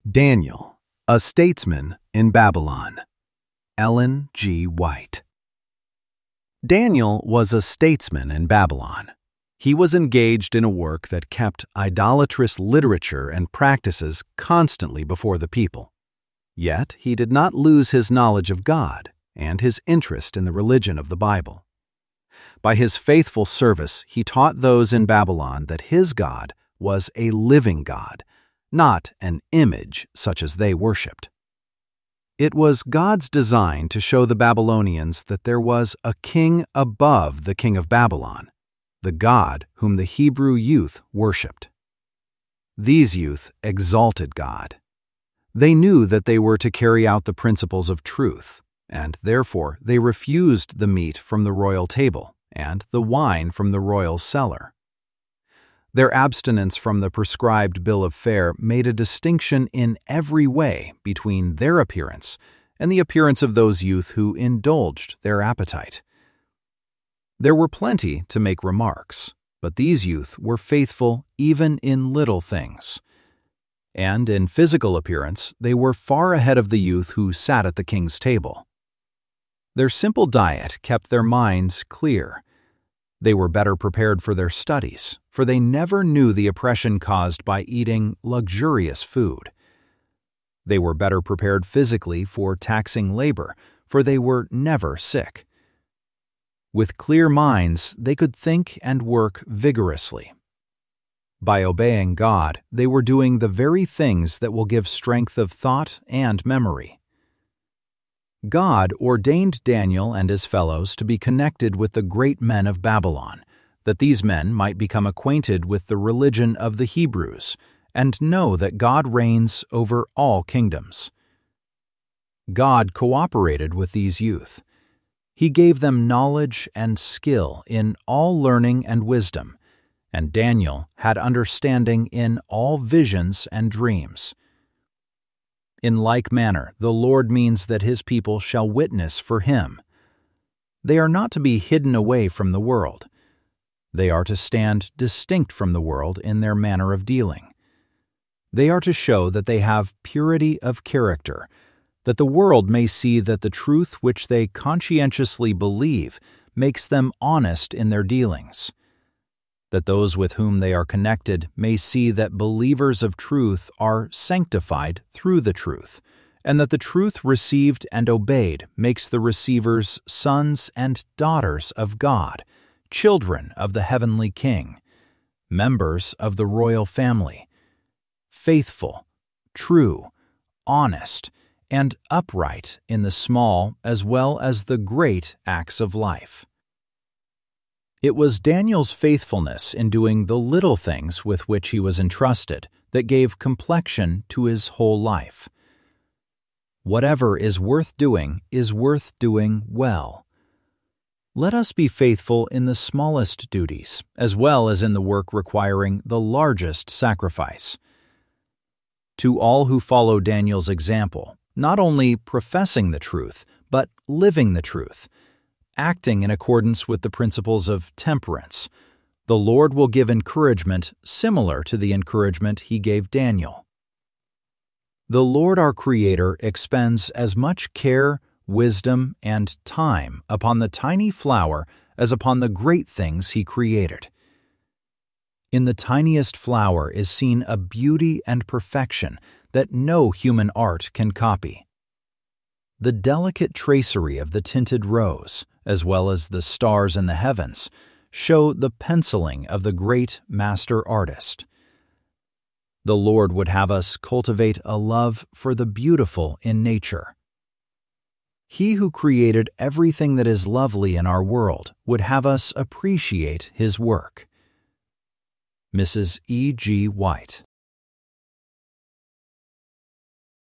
Daniel, a Statesman in Babylon. Ellen G. White. Daniel was a statesman in Babylon. He was engaged in a work that kept idolatrous literature and practices constantly before the people. Yet he did not lose his knowledge of God and his interest in the religion of the Bible. By his faithful service, he taught those in Babylon that his God was a living God, not an image such as they worshipped. It was God's design to show the Babylonians that there was a king above the king of Babylon, the God whom the Hebrew youth worshipped. These youth exalted God. They knew that they were to carry out the principles of truth, and therefore they refused the meat from the royal table and the wine from the royal cellar. Their abstinence from the prescribed bill of fare made a distinction in every way between their appearance and the appearance of those youth who indulged their appetite. There were plenty to make remarks, but these youth were faithful even in little things. And in physical appearance, they were far ahead of the youth who sat at the king's table. Their simple diet kept their minds clear. They were better prepared for their studies, for they never knew the oppression caused by eating luxurious food. They were better prepared physically for taxing labor, for they were never sick. With clear minds, they could think and work vigorously. By obeying God, they were doing the very things that will give strength of thought and memory. God ordained Daniel and his fellows to be connected with the great men of Babylon, that these men might become acquainted with the religion of the Hebrews and know that God reigns over all kingdoms. God cooperated with these youth. He gave them knowledge and skill in all learning and wisdom, and Daniel had understanding in all visions and dreams. In like manner, the Lord means that his people shall witness for him. They are not to be hidden away from the world. They are to stand distinct from the world in their manner of dealing. They are to show that they have purity of character, that the world may see that the truth which they conscientiously believe makes them honest in their dealings, that those with whom they are connected may see that believers of truth are sanctified through the truth, and that the truth received and obeyed makes the receivers sons and daughters of God, children of the heavenly King, members of the royal family, faithful, true, honest, and upright in the small as well as the great acts of life. It was Daniel's faithfulness in doing the little things with which he was entrusted that gave complexion to his whole life. Whatever is worth doing well. Let us be faithful in the smallest duties, as well as in the work requiring the largest sacrifice. To all who follow Daniel's example, not only professing the truth, but living the truth, acting in accordance with the principles of temperance, the Lord will give encouragement similar to the encouragement he gave Daniel. The Lord our Creator expends as much care, wisdom, and time upon the tiny flower as upon the great things he created. In the tiniest flower is seen a beauty and perfection that no human art can copy. The delicate tracery of the tinted rose, as well as the stars in the heavens, show the penciling of the great master artist. The Lord would have us cultivate a love for the beautiful in nature. He who created everything that is lovely in our world would have us appreciate his work. Mrs. E. G. White.